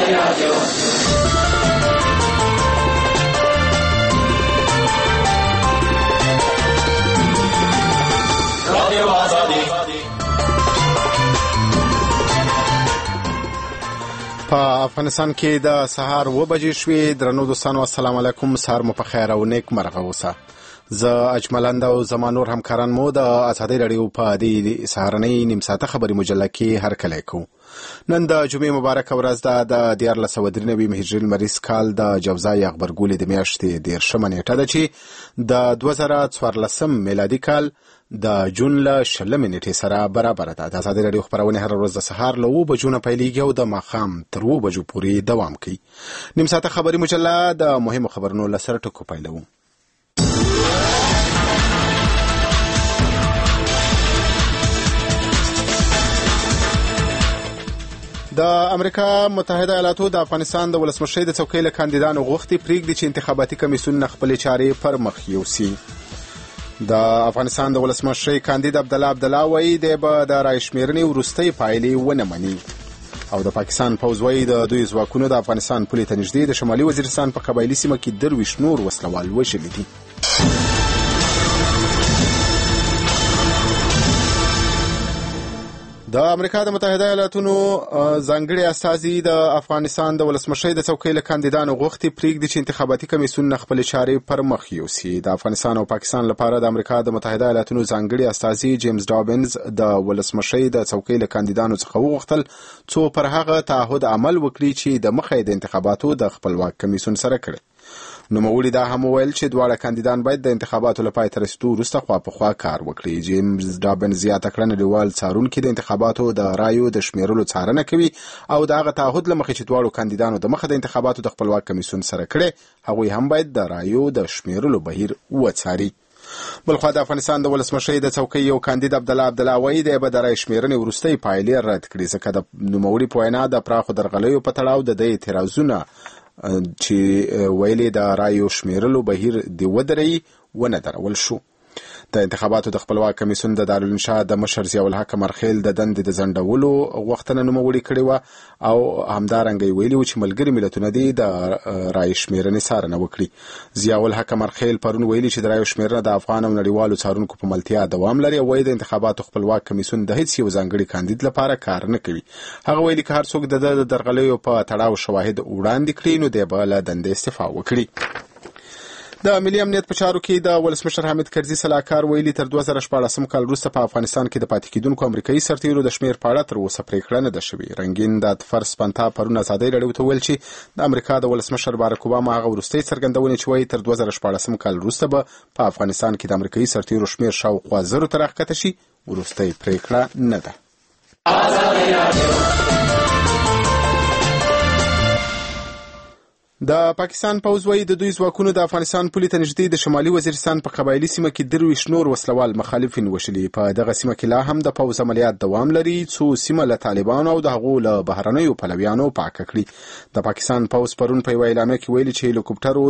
په افغانستان کې د سهار 9 بجې شوې. درنو دوستانو السلام علیکم. سهار مو په خیر او نیک مرغه اوسه. زه اجملند او زمانور همکاران مو د ازادي رادیو په دې سهارنۍ نیم ساعته خبري مجله کې هر کله کو. نن د جمعې مبارکه ورځ ده د 1493 هجري لمریز کال د جوزای غبرګولې د میاشتې 13 نیټه ده چې د 2014 میلادي کال د جون له 20 نیټې سره برابر ده. د ازادي رادیو خبرونه هر ورځ د سهار له 9 بجو نه پیلېږي او د ماښام تر 2 بجو پورې دوام کوي. نیم ساعته خبري مجله د مهمو خبرونو له سره ټکو پیلوو. د امریکا متحده ایالاتو د افغانستان د ولسمشرۍ د څوکۍ له کاندیدانو غوښتي پریږدي چې انتخاباتي کمیسیون خپل چارې پر مخ یوسي. د افغانستان د ولسمشرۍ کاندید عبدالله وایي د رای شمیرنې وروستۍ پایلې ونه مني. او د پاکستان پوځ وایي د دوی ځواکونو د افغانستان پولې ته نږدې د شمالي وزیرستان په قبایلي سیمه کې 23 نور وسلوال وژلي دي. د امریکا د متحده ایالاتونو ځانګړي استازي د افغانستان د ولسمشرۍ د څوکۍ له کاندیدانو غوښتي پریږدي چې انتخاباتي کمیسیون خپل چارې پر مخ یوسي. د افغانستان او پاکستان لپاره د امریکا د متحده ایالاتونو ځانګړي استازي جیمز ډابنز د ولسمشرۍ د څوکۍ له کاندیدانو څخه وغوښتل څو پر هغه تعهد عمل وکړي چې د مخې د انتخاباتو د خپلواک کمیسیون سره کړي. نوموړي دا هم وویل چې دواړه کاندیدان باید د انتخاباتو لپاره تر رسیدو وروسته خواپخوا کار وکړي. جیمز ډابن زیاته کړه نړیوال څارونکي د انتخاباتو د رایو د شمیرلو څارنه کوي او د هغه تعهد له مخې چې دواړو کاندیدانو د مخه د انتخاباتو د خپلواک کمیسیون سره کړي هغوی هم باید د رایو د شمیرلو بهیر وڅاري. بلخوا د افغانستان د ولسمشرۍ د څوکۍ یو کاندید عبدالله وایي د رای شمیرنې وروستۍ پایلې رد کړي ځکه د نوموړي په وینا د پراخو درغلیو په تړاو د اعتراضونه چې ویلې د رایو شمیرلو بهیر دی ودرې ونه درول شو. د انتخاباتو د خپلواک کمیسیون د دارالانشا د مشر ضیاء الحق مرخیل د دندې د ځنډولو غوښتنه نوموړې کړې وه او همدارنګه ویلي و چې ملګري ملتونه دي د رای شمیرنې څارنه وکړي. ضیاء الحق مرخیل پرون ویلي چې د رایو شمیرنه د افغان او نړیوالو څارونکو په ملتیا دوام لري او وایي د انتخاباتو خپلواک کمیسیون د هیڅ یو ځانګړي کاندید لپاره کار نه کوي. هغه ویلي که هر څوک د درغلیو په تړاو شواهد وړاندې کړي نو دی به له دندې استعفا وکړي. د ملي امنیت په چارو کې د ولسمشر حامد کرزي سلاکار ویلي تر 2014 کال وروسته په افغانستان کې د پاتې کېدونکو امریکایي سرتیرو د شمیر په اړه تر اوسه پریکړه نه ده شوې. رنګین د فرس پنتا پرون ازادي رادیو ته ویل چې د امریکا د ولسمشر باراک اوباما هغه وروستۍ څرګندونه چې وایي تر 2014 کال وروسته به په افغانستان کې د امریکایي سرتیرو شمیر شاوخوا 1000 ته راښکته شي وروستۍ پریکړه نه ده. د پاکستان پوځ وایي د دوی ځواکونو د افغانستان پولې ته نږدې د شمالي وزیرستان په قبایلي سیمه کې 23 نور وسلوال مخالفین وژلي. په دغه سیمه کې لا هم د پوځ عملیات دوام لري څو سیمه له طالبانو او د هغو له بهرنیو پلویانو پاکه کړي. د پاکستان پوځ پرون په یوه اعلامیه کې ویلي چې هلیکوپټرو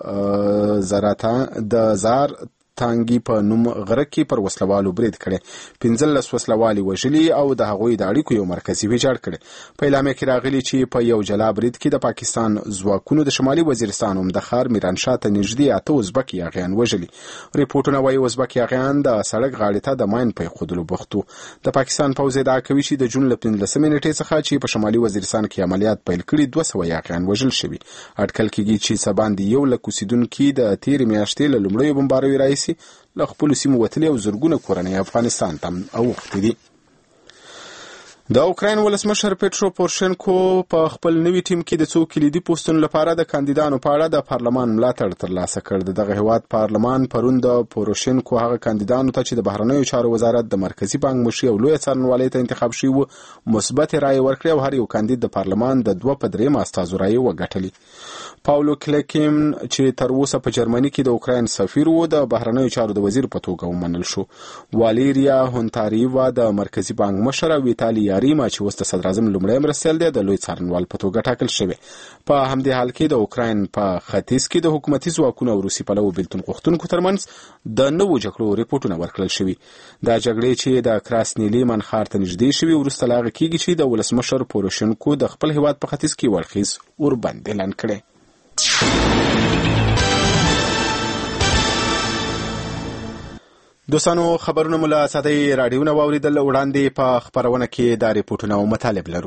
د زار تانګي په نوم غره کې پر وسلوالو برید کړي. 15 وسلوالي وژلي او د هغوی د اړیکو یو مرکزي ویجاړ کړي. په اعلامیه کې راغلي چې په یو جلا برید کې د پاکستان ځواکونو د شمالي وزیرستان هم د ښار میرانشاه ته نږدې 8 ازبک یاغیان وژلي. ریپورټونه وایي ازبک یاغیان د سړک غاړې ته د ماین پرېښودلو بوخت وو. د پاکستان پوځ ادعا کوي چې د جون له 15 نیټې څخه چې په شمالي وزیرستان کې عملیات پیل کړي 200 یاغیان وژل شوي. اټکل کېږي چې سباندې 1 لک اوسېدونکي د تېرې میاشتې له لومړیو بمباروي راهیسې له خپلو سیمو وتلي او زرګونه کورنۍ افغانستان ته اوښتي دي. د اوکراین ولسمشر پیټرو پورشنکو په خپل نوي ټیم کې د څو کلیدي پوسټونو لپاره د کاندیدانو په اړه د پارلمان ملاتړ ترلاسه کړ. دغه هیواد پارلمان پرون د پورشنکو هغه کاندیدانو ته چې د بهرنیو چارو وزارت د مرکزي بانک مشر او لوی څارنوالۍ ته انتخاب شوي وو مثبت رایې ورکړې او هر یو کاندید د پارلمان د 2/3 استازو رایې وګټلې. پاولو کلیکیم چې تر اوسه په جرمني کې د اوکراین سفیر وو د بهرنیو چارو د وزیر په توګه ومنل شو. والیریا هونتاریوا د مرکزي بانک مشر او ویتالي هیلاري چې اوس د صدر اعظم لومړی مرستیال دی د لوی څارنوال په توګه ټاکل شوی. په همدې حال کې د اوکراین په ختیځ کې د حکومتي ځواکونو او روسي پلوو بیلتون غوښتونکو ترمنځ د نوو جګړو ریپورټونه ورکړل شوي. دا جګړې چې د کراسني لیمن ښار ته نږدې شوي وروسته له هغه کېږي چې د ولسمشر پوروشنکو د خپل هیواد په ختیځ کې ورخیز اوربند اعلان کړی. دوستانو خبرونه مو له ساده راډیو نه واوریدل. وړاندې په خبرونه کې دا ریپورټونه او مطالب لرو.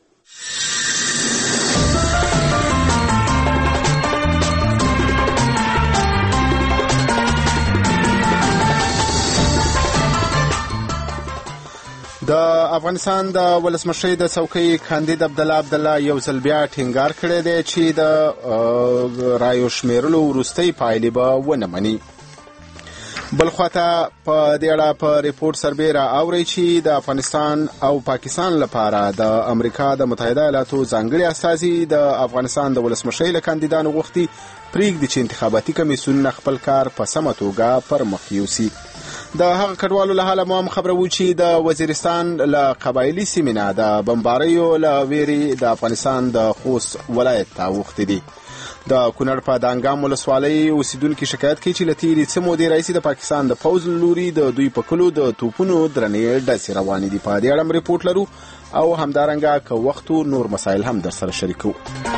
د افغانستان د ولسمشۍ د څوکۍ کاندید عبدالله یو ځل بیا ټینګار کړی دی چې د رایو شمیرلو وروستۍ پایلې به ونه مني. بلخواته په دې اړه په ریپورت سربې را اوري چې د افغانستان او پاکستان لپاره د امریکا د متحده ایالاتو ځانګړي استازي د افغانستان د ولسمشۍ له کاندیدانو غوښتي پریږدي چې انتخاباتي کمیسیون خپل کار په سمه توګه پر مخ یوسي. د هغه کډوالو له حاله مو خبرو چې د وزیرستان له قبایلي سیمې نه د بمباریو له ویري د افغانستان د خوست ولایت ته اوښتي دي. د کونړ په دانګام ولسوالۍ اوسیدونکو شکایت کوي چې له تېرې څه مودې راهیسې د پاکستان د پوځ له لوري د دوی په کلو د توپونو درنې ډزې روانې دي. په دې اړه هم ریپورټ لرو او همدارنګه که وخت نور مسایل هم در سره شریکو.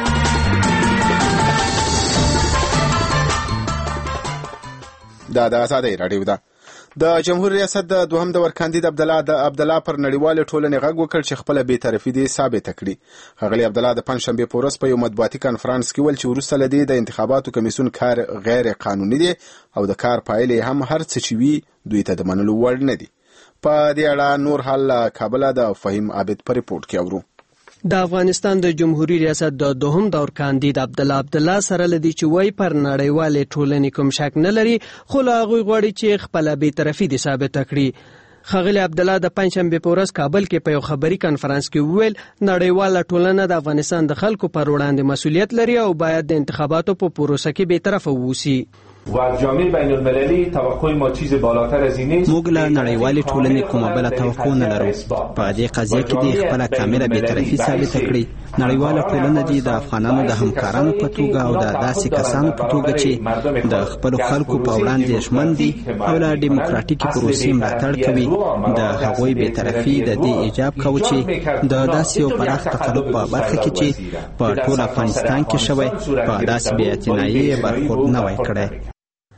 دا د آزادۍ راډیو ده. د جمهور ریاست د دوهم دور کاندید عبدالله پر نړیواله ټولنې غږ وکړ چې خپل بی‌طرفي دې ثابته کړي. ښاغلي عبدالله د پنځشنبې په ورځ په یو مطبوعاتي کنفرانس کې ویل چې وروسته له دې د انتخاباتو کمیسیون کار غیر قانوني دی او د کار پایلې هم هر څه چې وي دوی ته د منلو وړ نه دي. په دې اړه نور حال له کابله د فهیم عابد په ریپورټ کې اورو. د افغانستان د جمهوریت ریاست د دوهم دور کاندید عبدالله سره لدی چې وای پر نړیواله ټولنې کوم شک نه لري خو لا غوي غواړي چې خپل بی‌طرفي دي ثابت کړي. ښاغلي عبدالله د پنځشنبې په ورځ کابل کې په یو خبري کنفرانس کې ویل نړیواله ټولنه د افغانستان د خلکو پر وړاندې مسؤلیت لري او باید د انتخاباتو په پروسه کې بی‌طرفه ووسی. و از جامعه بین المللی توقع ما چیز بالاتر از این نیست. موږ له نړیوالې ټولنې کومه بله توقع نه لرو. په دې قضیه کې د خپل کامله بی‌طرفي ثابته کړي. نړیواله ټولنه د افغانانو د همکارانو په توګه او د داسې کسانو په توګه چې د خپل خلکو په وړاندې ژمن دي او له ډیموکراتیکي پروسې ملاتړ کوي د هغوی بی‌طرفي د دې ایجاب کوي چې د داسې یو پراخ تقلب په برخه کې چې په ټول افغانستان کې شوی په داسې بېاعتنایي برخورد نه وای کړی.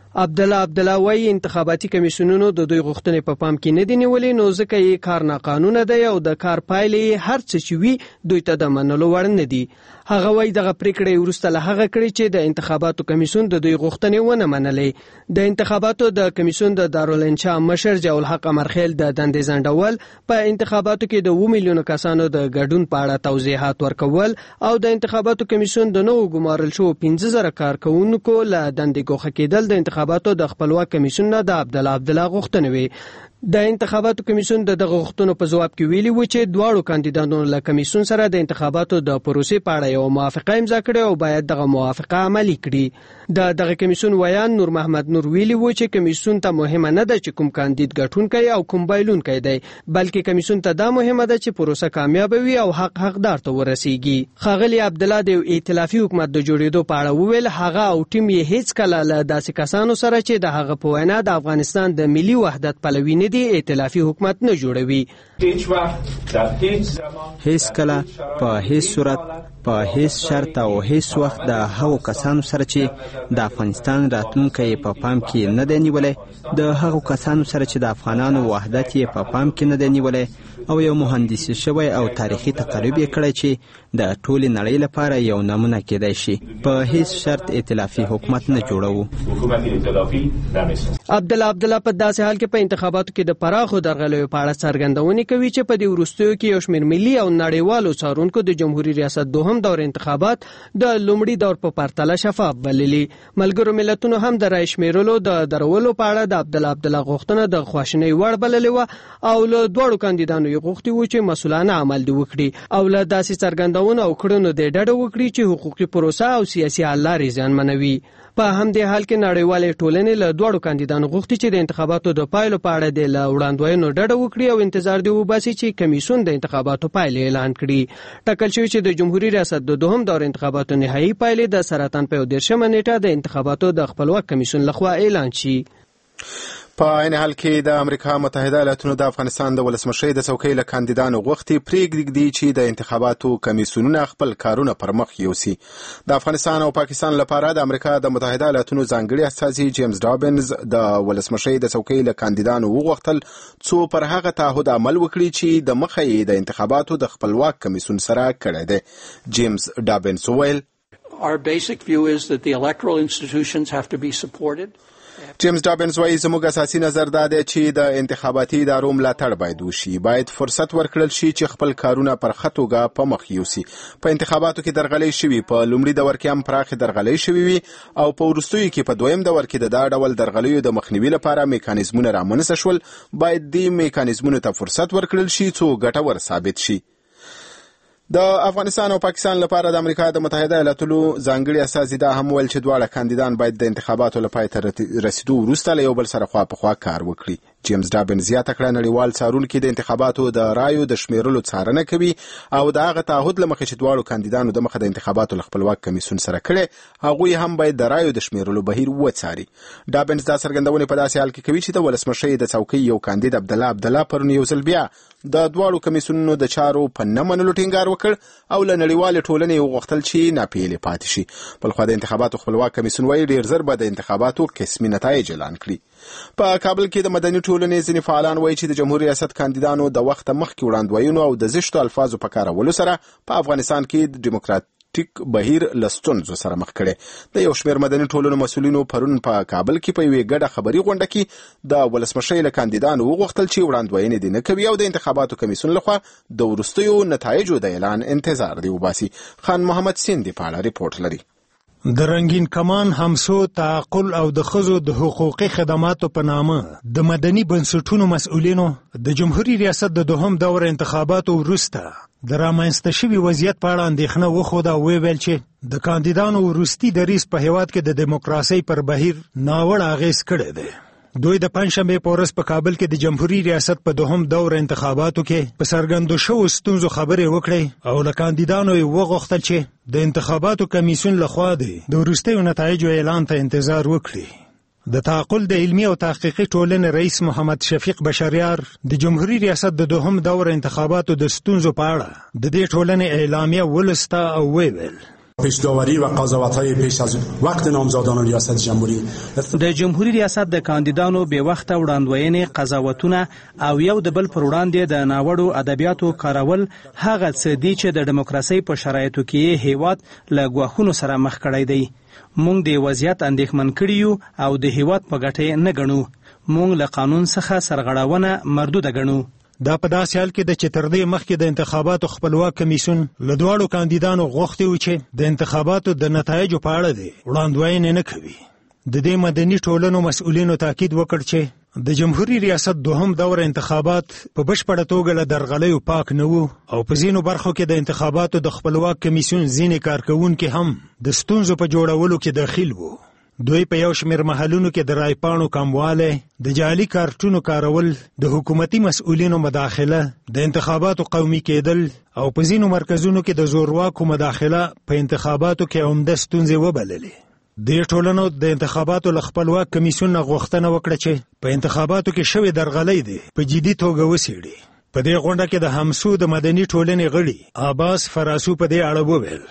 عبدالله وایي انتخاباتي کمیسیونونو د دوی غوښتنې په پام کې نه دي نیولې نو ځکه یې کار ناقانونه دی او د کار پایلې هر څه چې وي دوی ته د منلو وړ نه دي. هغه وایي دغه پریکړې وروسته له هغه کړي چې د انتخاباتو کمیسیون د دوی غوښتنې ونه منلې. د انتخاباتو د کمیسیون د دارالانشا مشر جوال حق امرخیل د دندې ځنډول په انتخاباتو کې د 2 میلیونو کسانو د ګډون په اړه توضیحات ورکول او د انتخاباتو کمیسیون د نوو ګمارل شو 15000 کارکونکو له دندې ګوښه کېدل د انتخاباتو د خپلواک کمیسیون نه د عبدالله غوښتنې وي. د انتخاباتو کمیسیون د دغه غوښتنو په جواب کې ویلي و چې دواړو کاندیدانو له کمیسیون سره د انتخاباتو د پروسې په اړه یو موافقه امضا کړې او باید دغه موافقه عملي کړي. دغه کمیسیون ویان نور محمد نور ویلي و چې کمیسیون ته مهمه نه ده چې کوم کاندید ګټونکی او کوم بایلونکی دی بلکې کمیسیون ته دا مهمه ده چې پروسه کامیاب وي او حقدار ته ورسیږي. ښاغلي عبدالله د ائتلافي حکومت د جوړېدو په اړه وویل هغه او ټیم یې هیڅ کله له داسې کسانو سره چې د هغه په وینا د افغانستان د ملي وحدت پلوي نه دي ائتلافي حکومت نه جوړوي. هیڅ کله په هیڅ صورت په هیڅ شرط او هیڅ وخت د هغو کسانو سره چې د افغانستان راتلونکی په پام کې نه دی نیولی د هغو کسانو سره چې د افغانانو وحدت یې په پام کې نه دی نیولی او یو مهندسي شوی او تاریخي تقلب یې کړی چې د ټولې نړۍ لپاره یو نمونه کېدای شي په هیڅ شرط ائتلافي حکومت نه جوړوو. عبدالله په داسې حال کې په انتخاباتو کې د پراخو درغلیو په اړه څرګندونې کوي چې په دې وروستیو کې یو شمېر ملي او نړیوالو څارونکو د جمهوریت ریاست دوهم دوهم دور انتخابات د لومړي دور په پرتله شفاف بللي. ملګرو ملتونو هم د رای شمیرلو د درولو په اړه د عبدالله غوښتنه د خواشینۍ وړ بللې وه او له دواړو کاندیدانو یې غوښتي وو چې مسؤلانه عمل دې وکړي او له داسې څرګندونو او کړنو دې ډډه وکړي چې حقوقي پروسه او سیاسي حل لارې زیانمنوي. په همدې حال کې نړیوالې ټولنې له دواړو کاندیدانو غوښتي چې د انتخاباتو د پایلو په اړه د وړاندوینو ډډه وکړي او انتظار دی وباسي چې کمیسیون د انتخاباتو پایلې اعلان کړي. ټاکل شوی چې د جمهوریت ریاست د دوهم دور انتخاباتو نهایی پایلې د سرطان په 13 نیټه د انتخاباتو د خپلواک کمیسیون لخوا اعلان شي. په عین حال کې د امریکا متحده ایالاتونو د افغانستان د ولسمشۍ د څوکۍ له کاندیدانو غوښتي پریږدي چې د انتخاباتو کمیسیونونه خپل کارونه پر مخ یوسي. د افغانستان او پاکستان لپاره د امریکا د متحده ایالاتونو ځانګړي استازي جیمز ډابنز د ولسمشۍ د څوکۍ له کاندیدانو وغوښتل څو پر هغه تعهد عمل وکړي چې د مخه یې د انتخاباتو د خپلواک کمیسیون سره کړی دی. جیمز ډابنز وویل Our basic view is that the electoral institutions have to be supported. جیمز ډابنز وايي زموږ اساسي نظر دا دی چې د انتخاباتي ادارو ملاتړ باید وشي. باید فرصت ورکړل شي چې خپل کارونه پر ښه توګه په مخ یوسي. په انتخاباتو کې درغلۍ شوي، په لومړي دور کې هم پراخې درغلۍ شوي وي او په وروستیو کې په دویم دور کې د دا ډول درغلیو د مخنیوي لپاره میکانیزمونه رامنځته شول. باید دې میکانیزمونو ته فرصت ورکړل شي څو ګټور ثابت شي. د افغانستان او پاکستان لپاره د امریکا د متحده ایالاتونو ځانګړي استازي دا هم ویل چې دواړه کاندیدان باید د انتخاباتو له پای ته رسیدو وروسته له یو بل سره خوا په خوا کار وکړي. جیمز ډابن زیاته کړه نړیوال څارونکي د انتخاباتو د رایو د شمیرلو څارنه کوي او د هغه تعهد له مخې چې دواړو کاندیدانو د مخه د انتخاباتو له خپلواک کمیسیون سره کړي هغوی هم باید د رایو د شمیرلو بهیر وڅاري. ډابن دا څرګندونې په داسې حال کې کوي چې د ولسمشۍ د څوکۍ یو کاندید عبدالله پرون یو ځل بیا د دواړو کمیسیونونو د چارو په نه منلو ټینګار وکړ او له نړیوالې ټولنې وغوښتل چې ناپیلې پاتې شي. بلخوا د انتخاباتو خپلواک کمیسیون وايي ډېر ژر به د انتخاباتو قسمي نتایج اعلان کړي. په کابل کې د مدني ټولنې ځینې فعالان وايي چې د جمهوریت ریاست کاندیدانو د وخت مخکې وړاندوینو او د زشتو الفاظو په کارولو سره په افغانستان کې د ډیموکراتیک بهیر له ستونزو سره مخ کړي. د یو شمېر مدني ټولنو مسؤلینو پرون په کابل کې په یوې ګډه خبري غونډه کې د ولسمشۍ له کاندیدانو وغوښتل چې وړاندوینې دې نه کوي او د انتخاباتو کمیسیون لخوا د وروستیو نتایجو د اعلان انتظار دی وباسي. خان محمد سیندي په اړه ریپورت لري. د رنگین کمان همسو تعقل او د ښځو د حقوقي خدماتو په نامه د مدني بنسټونو مسؤلینو د جمهوریت ریاست د دوهم دور انتخاباتو وروسته د رامنځته شوي وضعیت په اړه اندېښنه وښوده او ویل چې د کاندیدانو وروستي دریځ په هیواد کې د دیموکراسۍ پر بهیر ناوړه اغېز کړی دی. دوی د پنځشنبې په ورځ په کابل کې د جمهوریت ریاست په دوهم دور انتخاباتو کې په څرګندو شوو ستونزو خبرې وکړې او له کاندیدانو یې وغوښتل چې د انتخاباتو کمیسیون لخوا د وروستیو نتایجو اعلان ته انتظار وکړي. د تعقل د علمي او تحقیقي ټولنې رئیس محمد شفیق بشریار د جمهوریت ریاست د دوهم دور انتخاباتو د ستونزو په اړه د دې ټولنې اعلامیه ولسته او ویل پیش‌داوری و قضاوت‌های پیش از وقت نامزدان ریاست جمهوری د جمهوریت ریاست د کاندیدانو به وخت وړاندوینې قضاوتونه او یو د بل پر وړاندې د ناوړو ادبیاتو کارول هغه څه دي چې د دیموکراسۍ په شرایطو کې هیواد له ګواښونو سره مخ کړی دی. مونږ د وضعیت اندېښمن کړي او د هیواد په ګټه نه ګڼو. مونږ له قانون څخه سرغړونه مردوده ګڼو. دا په داسې حال کې د چې تر دې مخکې د انتخاباتو خپلواک کمیسیون له دواړو کاندیدانو غوښتي و چې د انتخاباتو د نتایجو په اړه دی وړاندوینې نه کوي. د دې مدني ټولنو مسؤلینو تاکید وکړ چې د جمهوریت ریاست دوهم دور انتخابات په بشپړه توګه له درغلیو پاک نه وو او په ځینو برخو کې د انتخاباتو د خپلواک کمیسیون ځینې کارکوونکي هم د ستونزو په جوړولو کې داخل وو. دوی په یو شمېر محلونو کې د رایپاڼو کموالی، د جعلي کارتونو کارول، د حکومتي مسؤلینو مداخله، د انتخاباتو قومي کېدل او په ځینو مرکزونو کې د زورواکو مداخله په انتخاباتو کې عمده ستونزې وبللې. دې ټولنو د انتخاباتو له خپلواک کمیسیون نه غوښتنه وکړه چې په انتخاباتو کې شوې درغلۍ دی په جدي توګه وڅېړي. په دې غونډه کې د همسو د مدني ټولنې غړي عباس فراسو په دې اړه وویل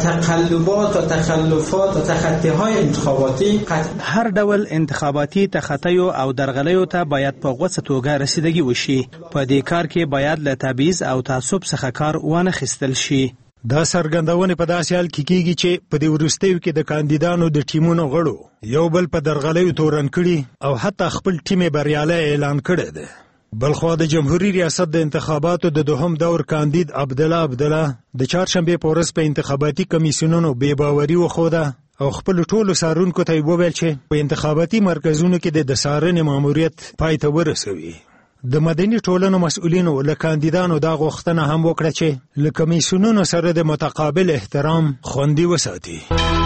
تقلبات و تخلفات و تخطی‌های انتخاباتی هر ډول انتخاباتي تخطیو او درغلیو ته باید په غوڅه توګه رسیدګي وشي. په دې کار کې باید له تبعیض او تعصب څخه کار وانه خیستل شي. دا څرګندونې په داسې حال کې کیږي چې په دې وروستیو کې د کاندیدانو د ټیمونو غړو یو بل په درغلیو تورن کړي او حتی خپل ټیم بریالی اعلان کړی دی. بلخوا د جمهوریت ریاست د انتخاباتو د دوهم دور کاندید عبدالله د چهارشنبه په ورځ په انتخاباتي کمیسیونونو بې باوري وښوده او خپل ټولو څارونکو ته وویل چې په انتخاباتي مرکزونو کې د څارنې ماموریت پای ته ورسوي. د مدني ټولنو مسؤلینو له کاندیدانو دا غوښتنه هم وکړه چې له کمیسیونونو سره د متقابل احترام خوندي وساتي.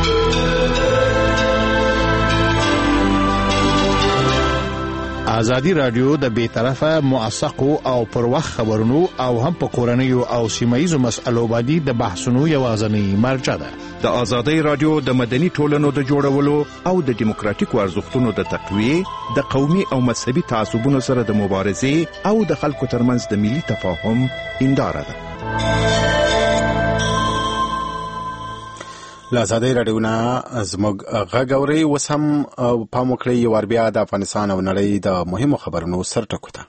ازادي رادیو د بیطرفه موثقو او پر وخت خبرونو او هم په کورنیو او سیمایي مسایلو باندې د بحثونو یوازینی مرجع ده. د ازادي رادیو د مدني ټولنو د جوړولو او د دیموکراتیکو ارزښتونو د تقویه، د قومي او مذهبي تعصبونو سره د مبارزې او د خلکو ترمنځ د ملي تفاهم هنداره ده. لازادی رادیو نه زموږ غږ اورئ. اوس هم پام وکړئ یو وار بیا د افغانستان او نړۍ د مهمو خبرونو سرټکو ته.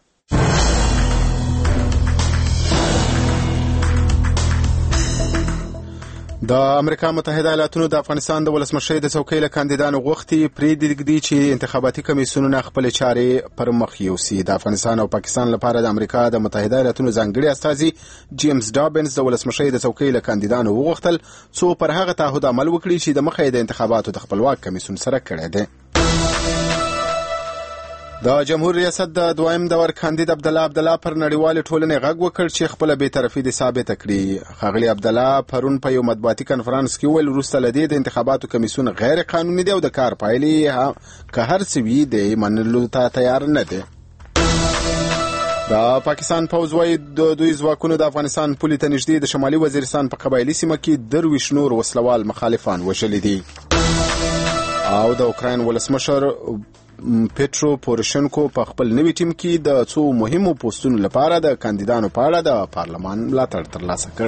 د امریکا متحده ایالاتونو د افغانستان د ولسمشر د څوکۍ له کاندیدانو غوښتي پریږدي چې انتخاباتي کمیسیونونه خپل چارې پر مخ یوسي. د افغانستان او پاکستان لپاره د امریکا د متحده ایالاتونو ځانګړي استازي جیمز ډابنز د ولسمشر د څوکۍ له کاندیدانو وغوښتل څو پر هغه تعهد عمل وکړي چې د مخې د انتخاباتو د خپلواک کمیسیون سره کړی دی. د جمهوریت ریاست د دویم دور کاندید عبدالله پر نړیوال ټولنې غږ وکړ چې خپل بی‌طرفي دې ثابت کړي. ښاغلي عبدالله پرون په یو مطبوعاتي کنفرانس کې ویل وروسته له دې د انتخاباتو کمیسیون غیر قانوني دی او د کار پایلې که هر څه وي د منلو ته تیار نه دی. د پاکستان پوځ وايي د دوی ځواکونو د افغانستان پولې ته نږدې د شمالي وزیرستان په قبایلي سیمه کې 23 نور وسلوال مخالفان وژلي دي. او د اوکراین ولسمشر پیټرو پوروشنکو په خپل نوي ټیم کې د څو مهمو پوسټونو لپاره د کاندیدانو په اړه د پارلمان ملاتړ ترلاسه کړ.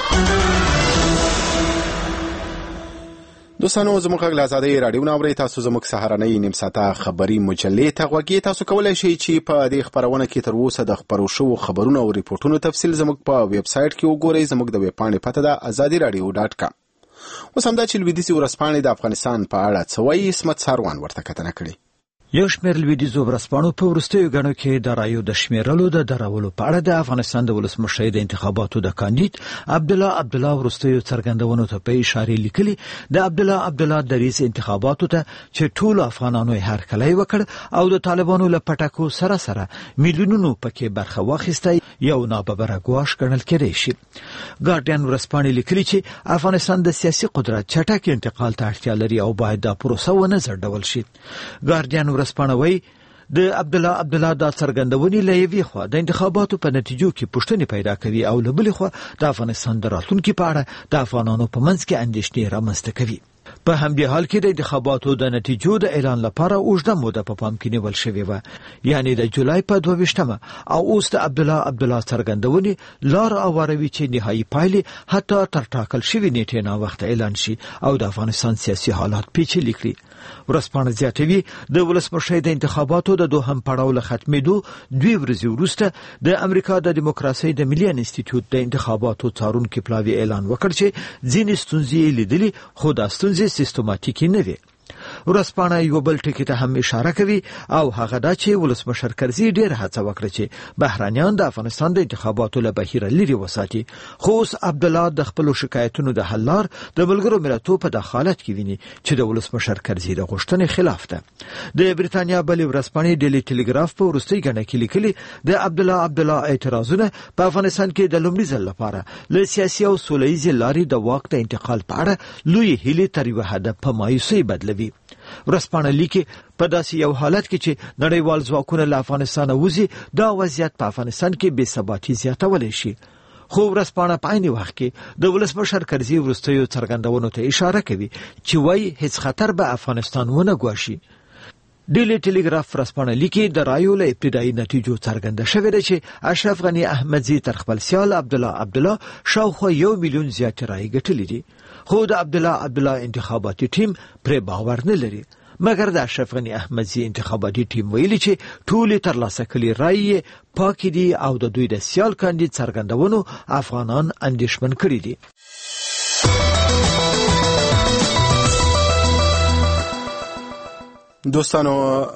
دوستانو زموږ غږ ازادي رادیو نه اورئ. تاسو زموږ سهارنۍ نیم ساعته خبري مجلې ته غوږی. تاسو کولای شئ چې په دې خبرونه کې تر اوسه د خبرو شوو خبرونو او ریپورتونو تفصیل زموږ په ویب سټ کې وګورئ. زموږ د ویب پاڼې پته ده azadiradio.com. اوس همدا چې لویدیځي ورځپاڼې د افغانستان په اړه څه وایي، اسمت ساروان ورته کتنه کړې. یو شمېر لویدیځو ورځپاڼو په وروستیو ګڼو کې د رایو د شمیرلو د درولو په اړه د افغانستان د ولسمشر د انتخاباتو د کاندید عبدالله وروستیو څرګندونو ته په اشاره لیکلي د عبدالله دریځ انتخاباتو ته چې ټول افغانانو یې هرکلی وکړ او د طالبانو له پټکو سره میلیونونو پکې برخه واخیسته یو ناببره ګواښ ګڼل کېدای شي. ګارډین ورځپاڼې لیکلي چې افغانستان د سیاسي قدرت چټک انتقال ته اړتیا لري او باید دا پروسه ونه ځنډول شي. ګارډین ورځپاڼه د عبدالله دا څرګندونې له یوې خوا د انتخاباتو په نتیجو کې پوښتنې پیدا کوي او له بلې خوا د افغانستان د راتلونکي په اړه د افغانانو په منځ کې اندېښنې رامنځته کوي. په همدې حال کې د انتخاباتو د نتیجو د اعلان لپاره اوږده موده په پام کې نیول شوې وه، یعنی د جولای په 22 او اوس د عبدالله څرګندونې لار هواروي چې نهایي پایلې حتی تر ټاکل شوې نیټې نه وخت اعلان شي او د افغانستان سیاسي حالات پیچلي کړي. ورځپاڼه زیاتوي د ولسمشر د انتخاباتو د دوهم پړاو له ختمېدو 2 ورځې وروسته د امریکا د دیموکراسۍ د ملي انسټیټیوټ د انتخاباتو څارونکي پلاوي اعلان وکړ چې ځینې ستونزې لیدلې خو دا ستونزې سیستماتیکي نه وي. ورځپاڼه یو بل ټکي ته هم اشاره کوي او هغه دا چې ولسمشر کرزي ډېر هڅه وکړه چې بهرانيان د افغانستان د انتخاباتو له بهیره لري وساتي، خو اوس عبدالله د خپل شکایتونو د حل لار د ملګرو ملتونو په دخالت کې ویني چې د ولسمشر کرزي د غوښتنې خلاف ده. د بریتانیا بلې ورځپاڼې ډیلی ټلګراف په وروستۍ ګڼه کې لیکلي د عبدالله اعتراضونه په افغانستان کې د لومړي ځل لپاره له سیاسي او سولهییزې لارې د واک د انتقال په اړه لوی هیلې تر یوه حده په مایوسۍ بدلوي. ورځپاڼه لیکي په داسې یو حالت کې چې نړیوال ځواکونه له افغانستان وځي دا وضعیت په افغانستان کې بې ثباتي زیاتولی شي. خو ورځپاڼه په عین وخت کې د ولسمشر کرزي وروستیو څرګندونو ته اشاره کوي چې وایي هیڅ خطر به افغانستان ونه ګواښي. ډیلی ټلګراف ورځپاڼه لیکي د رایو له ابتدایي نتیجو څرګنده شوې ده چې اشرف غني احمدزي تر خپل سیال عبدالله شاوخوا 1 میلیون زیاتې رایې ګټلې دي، خو د عبدالله انتخاباتي ټیم پرې باور نه لري. مګر د اشرف غني احمدزي انتخاباتي ټیم ویلي چې ټولې ترلاسه کړي رایې پاکې دي او د دوی د سیال کاندید څرګندونو افغانان اندېښمن کړي دي. دوستانو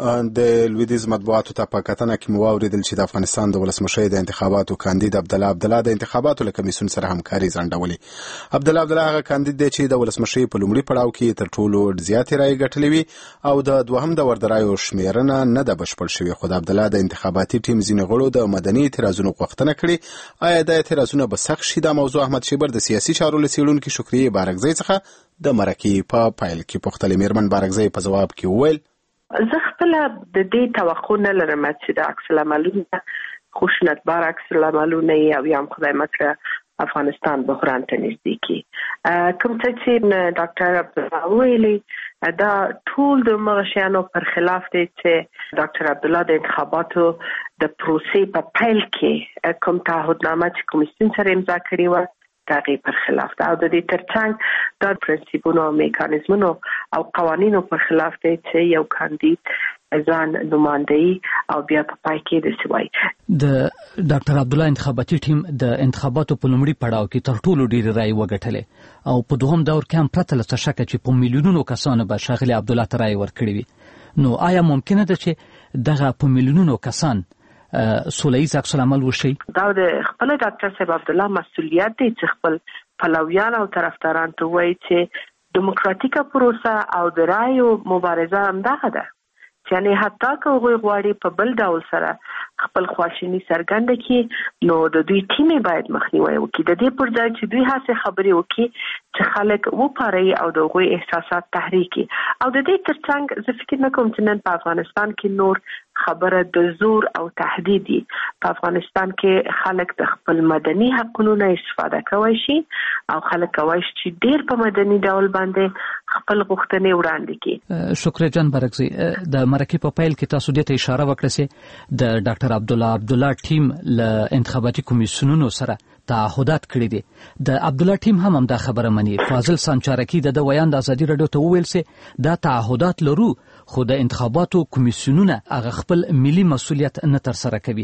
د لویدیز مطبوعاتو ته په کتنه کې مو واوریدل چې د افغانستان د ولسمشر د انتخاباتو کاندید عبدالله د انتخاباتو له کمیسیون سره همکاري ځنډولې. عبدالله هغه کاندید دی چې د ولسمشر په لومړي پړاو کې تر ټولو زیاتې رایې ګټلې وي او د دوهم دور د رایو شمیرنه نه ده بشپړ شوې، خو د عبدالله د انتخاباتي ټیم ځینې غړو د مدني اعتراضونو غوښتنه کړې. آیا د اعتراضونو به سخت شي؟ دا موضوع احمد شیبر د سیاسي چارو له څېړونکي شکریه بارکزی څخه د مرکې په پایل کې پوښتلې. میرمن بارکزی په ځواب کې وویل زه خپل د دې توقع نه لرم چې د عکس العملونه خوشنطبار عکس العملونه او یم خدای مکړه افغانستان بحران ته نږدې کی. کوم چې ډاکټر عبدالله ویلي دا ټول د مغشیانو پر خلاف دی چې ډاکټر عبدالله د انتخاباتو د پروسې په پیل کې کوم تعهدنامه چې کمیسیون سره امضا کړې و دغه پر خلاف ده او د دې ترڅنګ د پرنسپونو او میکانیزمونو او قوانینو پر خلاف دی چې یو کاندید ځان نمائندګي او بیا په پای کې د سوای. د ډاکټر عبدالله انتخاباتي ټیم د انتخاباتو په لومړي پړاو کې تر ټولو ډېر رای وګټلې او په دوهم دور کې هم پرته له څه شک چې په میلیونونو کسانو به ښاغلي عبدالله ته رای ورکړي وي. نو آیا ممکنه ده چې دغه په میلیونونو کسان سوله‌ییز عکس العمل وشي؟ دا د خپل ډاکټر صاحب عبدالله مسؤلیت دی چې خپل پلویان او طرفداران ته وایي چې دیموکراتیکه پروسه او د رایو مبارزه همدغه ده. یعنی حتی که هغوی غواړي په بل ډول سره خپل خواشیني څرګنده کړي نو د دوی ټیم باید مخنیوي وکړي، د دې پر ځای چې دوی هڅه خبرې وکړي چې خلک وپاري او د هغوی احساسات تحریک کړي. او د دې ترڅنګ زه فکر نه کوم چې نن په افغانستان کې نور خبره د زور او تهدید دي. په افغانستان کې خلک د خپل مدني حقونو نه استفاده کوي شي او خلک کوي چې ډیر په مدني ډول باندې خپل غوښتنې وړاندې کړي. شکریه جان بارکزی، د مرکې په پیل کې تاسو دې ته اشاره وکړه چې د ډاکټر عبدالله ټیم له انتخاباتي کمیسیونونو سره تعهدات کړی دي. د عبدالله ټیم هم دا خبره مني. فاضل سانچارکی د ویان د ازادي رادیو ته وویل چې دا تعهدات لرو خو د انتخاباتو کمیسیونونه هغه خپل ملي مسؤلیت نه تر سره کوي.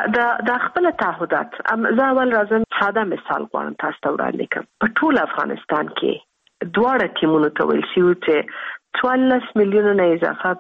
دا خپل تعهدات زه اول راځم ساده مثال غواړم تاسو ته وړاندې کړم. په ټول افغانستان کې دواړه ټیمونو ته ویل شوي چې 14 میلیونه نه اضافه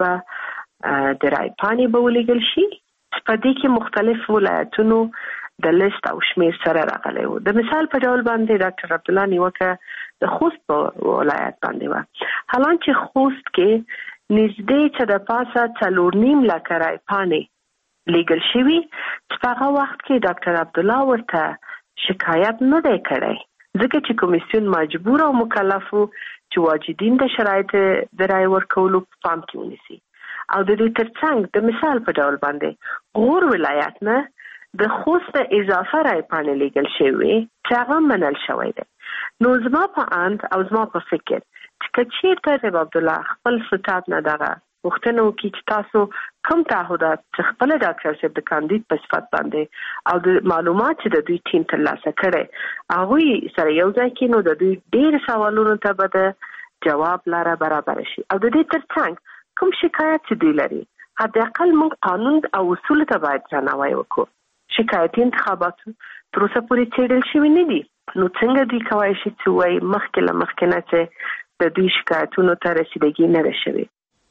به د رای پاڼې به ولېږل شي. په دې کې مختلف ولایتونو د لیست او شمیر سره راغلی و. د مثال په ډول باندې ډاکټر عبدالله نیوکه د خوست په ولایت باندې وه، حالانکه خوست کې نږدې چې د پاسه 4.5 لکه رای پاڼې لیږل شوي چې په هغه وخت کې ډاکټر عبدالله ورته شکایت نه دی کړی ځکه چې کمیسیون مجبور او مکلف و چې واجدین د شرایط د رای ورکولو په پام کې ونیسي. او د دې ترڅنګ د مثال په ډول باندې غور ولایت نه د خوست اضافه رای پاڼې لیږل شوي چې هغه منل شوی دی. نو زما په اند او زما په فکر چې که چېرته عبدالله خپل ستات نه دغه غوښتنه وکړي چې تاسو کوم تعهدات چې خپل ډاکټر صاحب د کاندید په صفت باندې او د معلومات چې د دوی ټیم ترلاسه کړي هغوی سره یو ځای کړي نو د دوی ډېر سوالونو ته به د جواب لاره برابر شي. او د دې ترڅنګ کوم شکایت چې دوی لري حداقل موږ قانون او اصول ته باید درناوی وکړو. شکایتي انتخاباتو تر اوسه پورې څېړل شوي نه دي، نو څنګه دوی کولی شي چې وایي مخکې له مخکې نه چې د دوی شکایتونو ته رسیدګي نه ده شوې.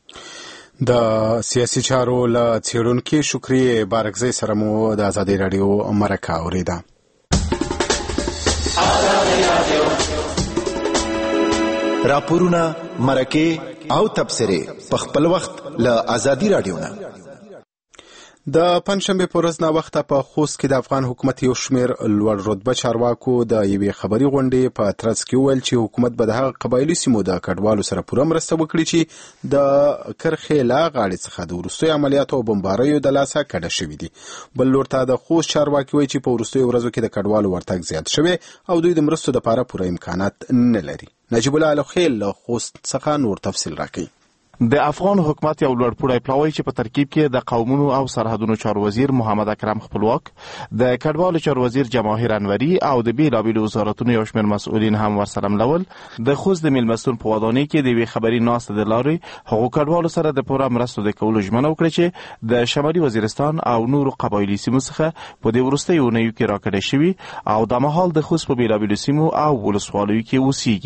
د سیاسي چارو له څېړونکي شکریه بارکزی سره مو د ازادي راډیو مرکه اورېده. راپورونه، مرکې او تبصرې په خپل وخت له ازادي راډیو نه. د پنځشنبه په ورځ نا وخته په خوست کې د افغان حکومت یو شمېر لوړ رتبه چارواکو د یوې خبري غونډې په ترڅ کې وویل چې حکومت به د هغه قبایلي سیمو د کډوالو سره پوره مرسته وکړي چې د کرخې لا غاړې څخه د وروستیو عملیاتو او بمباریو د لاسه کډه شوي دي. بل لور ته د خوست چارواکي وایي چې په وروستیو ورځو کې د کډوالو ورتګ زیات شوی او دوی د مرستو لپاره پوره امکانات نه لري. نجیب الله الخیل له خوست څخه نور تفصیل راکوي. د افغان حکومت یو لوړپوړی پلاوی چې په ترکیب کې د قومونو او سرحدونو چارو وزیر محمد اکرم خپلواک، د کډوالو چارو وزیر جواهر انوري او د بیلابیلو وزارتونو یو شمېر مسؤلین هم ورسره ملول د خوست د میلمستون په ودانۍ کې د یوې خبري ناستې د لارې هغو کډوالو سره د پوره مرستو د کولو ژمنه وکړه چې د شمالي وزیرستان او نورو قبایلي سیمو څخه په دې وروستیو اونیو کې راکړې شوي او د مهال د خوست په بیلابیلو سیمو او ولسوالیو کې اوسېږي.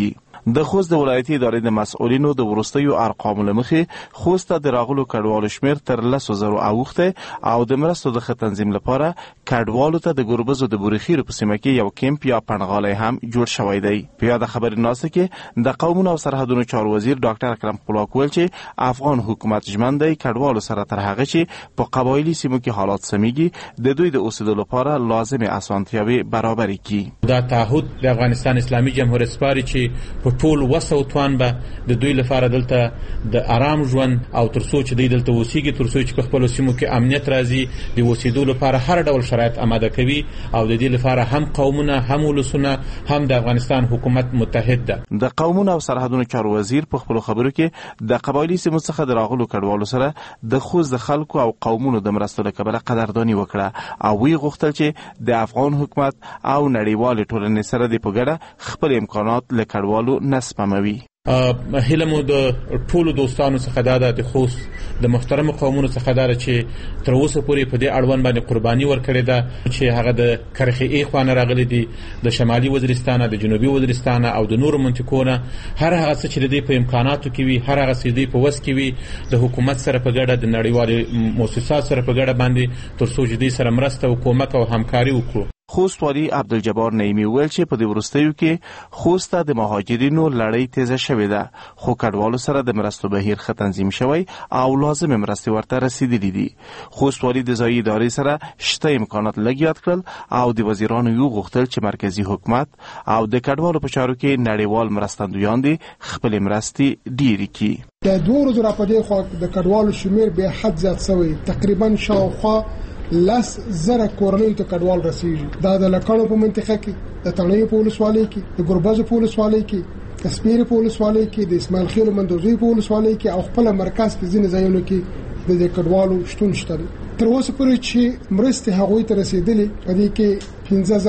د خوست د ولایتي ادارې د مسؤلینو د وروستیو ارقامو له مخې خوست ته د راغلو کډوالو شمېر تر 10,000 اوښتی او د مرستو د ښه تنظیم لپاره کډوالو ته د ګربزو د بورخیرو په سیمه کې یو کیمپ یا پنډغالی هم جوړ شوی دی. په یاده خبرنامه کې د قومونو او سرحدونو چارو وزیر ډاکټر اکرم خپلواک ویل چې افغان حکومت ژمن دی کډوالو سره تر هغه چې په قبایلي سیمو کې حالات سمېږي د دوی د اوسېدو لپاره لازمې اسانتیاوې برابرې کړي. دا تعهد د افغانستان اسلامي جمهوریت سپاري چې په ټول وس او توان به د دوی لپاره دلته د آرام ژوند او ترڅو چې دوی دلته اوسېږي ترڅو چې په خپلو سیمو کې امنیت راځي د اوسېدو لپاره هر ډول شرایط آماده کوي او د دې لپاره هم قومونه هم ولسونه هم د افغانستان حکومت متحد ده. د قومونو او سرحدونو چارو وزیر په خپلو خبرو کې د قبایلي سیمو څخه د راغلو کډوالو سره د خوست د خلکو او قومونو د مرستو له کبله قدرداني وکړه او وی غوښتل چې د افغان حکومت او نړیوالې ټولنې سره د په ګډه خپل امکانات له کډوالو نه سپموي. هیله مو د ټولو دوستانو څخه دا ده د خوست د محترم قومونو څخه دا ده چې تر اوسه پورې په دې اړوند باندې قرباني ورکړې ده چې هغه د کرخې خوانه راغلي دي د شمالي وزیرستان د جنوبي وزیرستان او د نورو منطقونو هر هغه څه چې د په امکاناتو کې وي هر هغه څه د په وس کې وي د حکومت سره په ګډه د نړیوالو مؤسسات سره په ګډه باندې تر څو چې دوی سره مرسته او کومک او همکاري وکړو. خوست والي عبدالجبار نعیمی ویل چې په دې وروستیو کې خوست ته د مهاجرینو لړۍ تیزه شوې ده خو کډوالو سره د مرستو بهیر ښه تنظیم شوی او لازمې مرستې ورته رسیدلې دي. خوست والي د ځایي ادارې سره شته امکانات لږ یاد کړل او د وزیرانو یو غوښتل چې مرکزی حکومت او د کډوالو په چارو کې نړیوال مرستندویان دي خپلې مرستې ډېرې کړي. د 2 ورځو راپدې خو د کډوالو شمیر به حد زیات شوی تقریبا شاوخوا 10,000 کورنۍ ته کډوال رسیږي. دا د لکانو په منطقه کې د تڼیو په ولسوالۍ کې د ګربزو په ولسوالۍ کې د سپیرې په ولسوالۍ کې د اسماعیل خیل مندوزي په ولسوالۍ کې او خپل مرکز کې ځینې ځایونو کې د کډوالو شتون شته. تر اوسه پورې چې مرستې هغوی ته رسیدلې په دې کې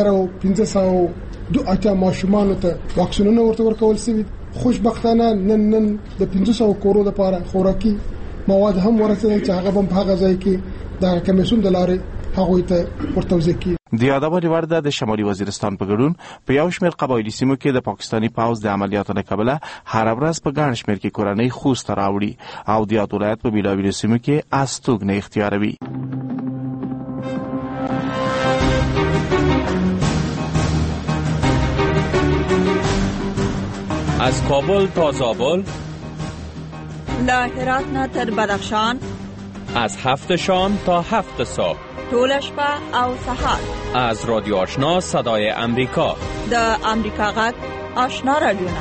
15,500 ماشومان ته واکسینونه ورته ورکول شوي. خوشبختانه نن د 500 کورو لپاره خوراکي مواد هم ورسېدل چې هغه په هغه ځای کې د کمیسیون د لارې هغوی ته ورتوزیع کړي. د یادونې وړ ده د شمالي وزیرستان په ګډون په یو شمېر قبایلي سیمو کې د پاکستاني پوځ د عملیاتو له کبله هر ورځ په ګڼ شمېر کې کورنۍ خوست ته راوړي او د یاد ولایت په بېلابېلو سیمو کې استوګنه اختیاروي. از کابل تا زابل، له هرات نه تر بدخشان، از 7 شام تا 7 صبح، طول شپه او سحر، از رادیو آشنا صدای امریکا، د امریکا غږ آشنا رادیو.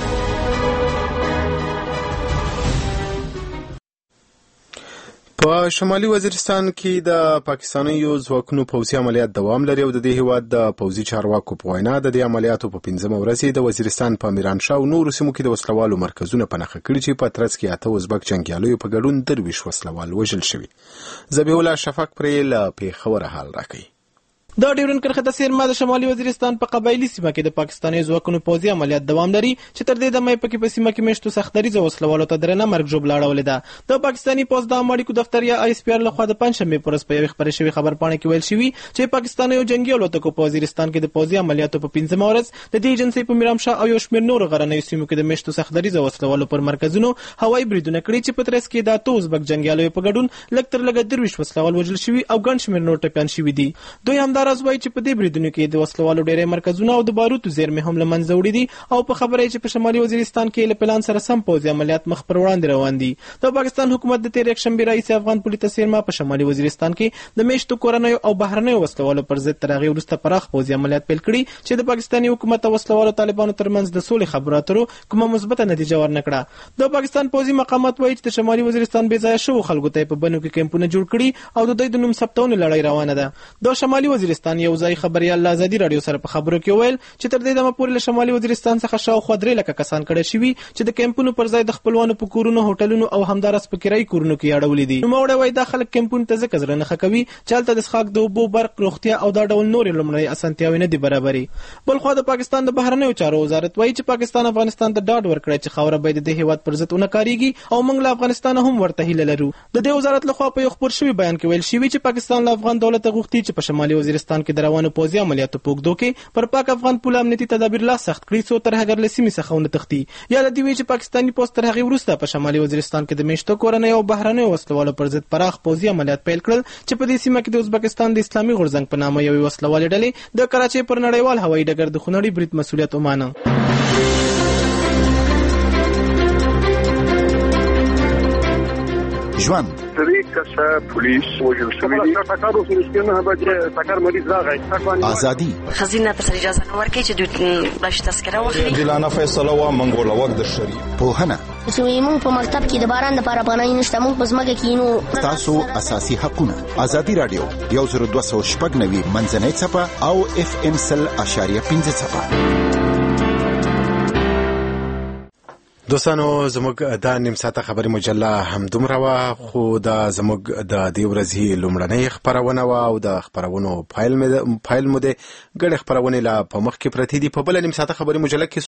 په شمالي وزیرستان کې د پاکستانیو ځواکونو پوځي عملیات دوام لري او د دې هیواد د پوځي چارواکو په وینا د دې عملیاتو په 5مه ورځ د وزیرستان په میرانشاه او نورو سیمو کې د وسلوالو مرکزونه په نښه کړي چې په ترڅ کې 8 ازبک جنګیالیو په ګډون 23 وسلوال وژل شوي. ذبیح الله شفق پرې له پیښور حال راکوي. د ډیورن کرښه د سیمه د شمالي وزیرستان په قبایلی سیمه کې د پاکستاني ځواکونو پوځي عملیات دوام لري چې تر دې د مې په سیمه کې مشتو سختریزه وسلوالو ته درنه مرګ جوړ لاړولې ده. د پاکستاني پوځ د امریکا دفتر یا آی اس پی آر لخوا د پنځمې پرس په یو خبري شوی خبر پاڼه کې ویل شوی چې پاکستاني جنگیالو ته په وزیرستان کې د پوځي عملیاتو په 5مه ورځ د دې ایجنسی په میرامشاه او یو شمېر نور غرنۍ سیمو کې د مشتو سختریزه وسلوالو پر مرکزونو هوایي بریدونه کړي چې په ترڅ کې د 8 ازبک جنگیالو په ګډون لږ تر لږه 23 وسلوال وژل شوي او ګڼ شمېر نور ټپيان شوي دي. دوی همدارز وایي چې په دې بریدونو کې د وسلوالو ډېرې مرکزونه او د باروتو زیرمې هم له منځه وړي دي او په خبره چې په شمالي وزیرستان کې له پلان سره سم پوځي عملیات مخ پر وړاندې روان دي. د پاکستان حکومت د تیر یکشنبه رئیس افغان پولیس سیرما په شمالي وزیرستان کې د میشتو کورنیو او بهرنیو وسلوالو پر ضد تر هغې وروسته پراخ پوځي عملیات پیل کړي چې د پاکستاني حکومت او وسلوالو طالبانو ترمنځ د سولې خبرو اترو کومه مثبته نتیجه ورنکړه. د پاکستان پوځي مقامات وایي چې د شمالي وزیرستان بې ځایه شوو خلکو ته په بنو کې کیمپونه جوړ کړي او د دوی د نوم ثبتونې لړۍ روانه ده. د شمالي وزیرستان یو ځای خبريال آزادي رادیو سره په خبرو کې ویل چې تر دې دمه پورې له شمالي وزیرستان څخه شاوخوا 3 لکه کسان کډه شوي چې د کیمپونو پر ځای د خپلوانو په کورونو هوټلونو او همدارس په کرایي کورونو کې اړولې دي. نوموړی وایي دا خلک کیمپونو ته ځکه زړه نه ښه کوي چې هلته د څښاک د اوبو برق روغتیا او دا ډول نورې لومړنۍ اسانتیاوې نه دي برابرې. بلخوا د پاکستان د بهرنیو چارو وزارت وایي چې پاکستان افغانستان ته ډاډ ورکړی چې خاوره باید د هیواد پر ضد ونه کاریږي او موږ له افغانستان هم ورته هیله لرو. د دې وزارت لخوا په یو خبر شوی بیان کې ویل شوی چې پاکستان له افغان دولت غوښتي چې په شمالي وزیرستان وزیرستان کې د روانو پوځي عملیاتو په اوږدو کې پر پاک افغان پوله امنیتي تدابیر لا سخت کړي څو ترهګر له سیمې څخه ونه تښتي. یاد دې وي چې پاکستاني پوځ تر هغې وروسته په شمالي وزیرستان کې د میشتو کورنیو او بهرنیو وسلوالو پر ضد پراخ پوځي عملیات پیل کړل چې په دې سیمه کې د ازبکستان د اسلامي غورځنګ په نامه یوې وسلوالې ډلې د کراچۍ پر نړیوال هوایي ډګر د خونړي برید مسؤلیت ومانه. ژوند ازادي خزینه تر اجازه نه ورکړي چې دوی بلش تذکره واخلي. دلانه فیصله و منګول وخت د شری پوهنه موږ په مکتب کې د باران لپاره پناه نشته، موږ په ځمکه کې نو تاسو اساسي حقونه. ازادي رادیو 102.9 منځنۍ څپه او FM 100.5 څپه. دوستانو زموږ د نیم ساعته خبري مجله همدومره وه، خو دا زموږ د دې ورځې لومړنۍ خپرونه وه او د خپرونو فایل مو د ګډې خپرونې لا په مخ کې پرتې دي. په بله نیم ساعته خبري مجله کې